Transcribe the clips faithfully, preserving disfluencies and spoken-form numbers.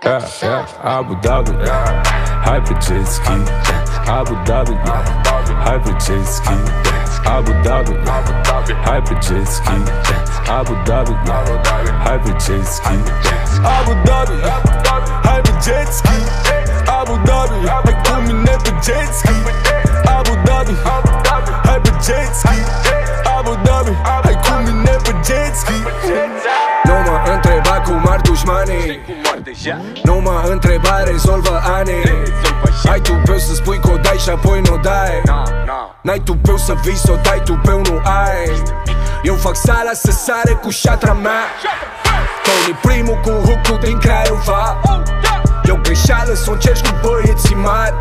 Yeah, yeah, Abu Dhabi, yeah. Hai pe jet ski, Abu Dhabi, yeah. Hai pe jet ski, Abu Dhabi, yeah. Hai pe jet ski, Abu Dhabi, yeah. Hai pe jet ski, Abu Dhabi, hai pe jet ski, Abu Dhabi, hai cu mine pe jet ski, Abu Dhabi, hai pe jet ski, Abu Dhabi, hai cu mine pe jet ski. Nu mă întreba cum ar dușmanii, nu mă întreba, rezolvă anii. Ai tupeu să spui că o dai și apoi nu dai. N-ai tupeu să vii să o dai, tupeu nu ai. Eu fac sala să sare cu șatra mea, Tony primul cu hook-ul din Craiova. Eu greșeală să o încerci cu băieții mari.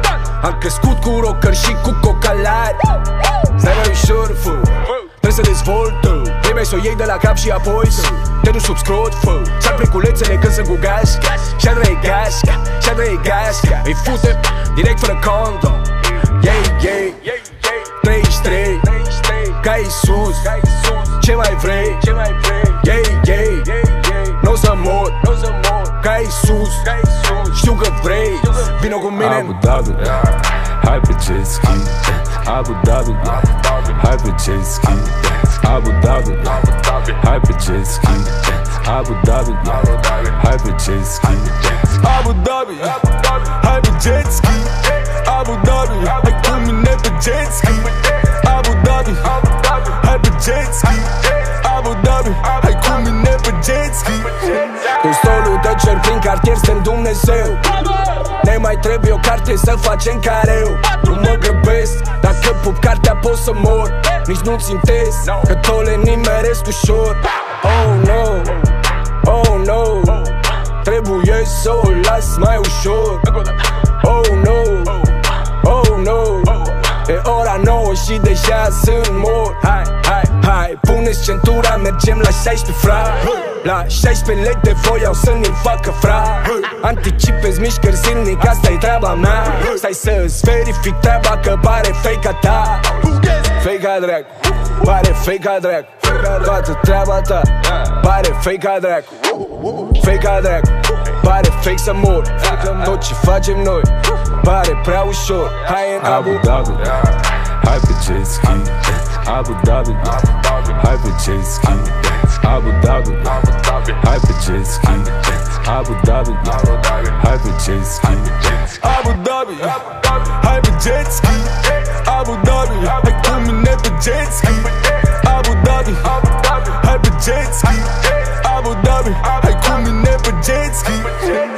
Am crescut cu rocker și cu cocalari. Stai mai ușor, fă, trebuie să dezvoltă. Vrei să o iei de la cap și apoi să te duci sub scrot, fă. Și-ar preculețele când sunt cu gașca, și-ar e gașca, și-ar e gașca. Îi fute direct fără condom. Yay, yay, treizeci și trei, ca Iisus, ce mai vrei? Yay, yay, n-o să mor, ca Iisus, știu că vrei, vino cu mine. Abu Dhabi, hai pe jet ski, Abu Dhabi, hai pe jet ski, Abu Dhabi, hai pe jet ski, Abu Dhabi, hai pe jet ski, Abu Dhabi, hai pe jet ski, Abu Dhabi, hai cu mine pe jet ski, Abu Dhabi, hai pe jet ski, Abu Dhabi, hai cu mine pe jet ski. Cu stolul de cer prin cartier suntem Dumnezeu. Ne mai trebuie o carte să facem careu. Nu mă grăbesc, dacă pup cartea pot să mor. Nici nu țintesc, că tot le nimeresc ușor. Oh no, oh no, trebuie să o las mai ușor. Oh no, oh no, e ora nouă și deja sunt mort. Hai, hai, hai, puneți centura, mergem la șaisprezece, fra. La șaisprezece lei de voiau să ne facă, fra. Anticipez mișcări zilnic, asta-i treaba mea. Stai să-ți verific treaba că pare fake-a ta. Fake-a drag, pare fake-a drag. Toată treaba ta pare fake-a drag. Fake-a drag, pare fake să mor. Tot ce facem noi pare prea ușor. Hai în Abu Dhabi, hai pe jet ski, Abu Dhabi, hai pe jet ski, Abu Dhabi, hai pe jet ski, Abu Dhabi, hai pe jet ski, Abu Dhabi, hai pe jet ski, Abu Dhabi, hai cu mine pe jet ski, Abu Dhabi, hai pe jet ski, Abu Dhabi, hai cu mine pe jet ski.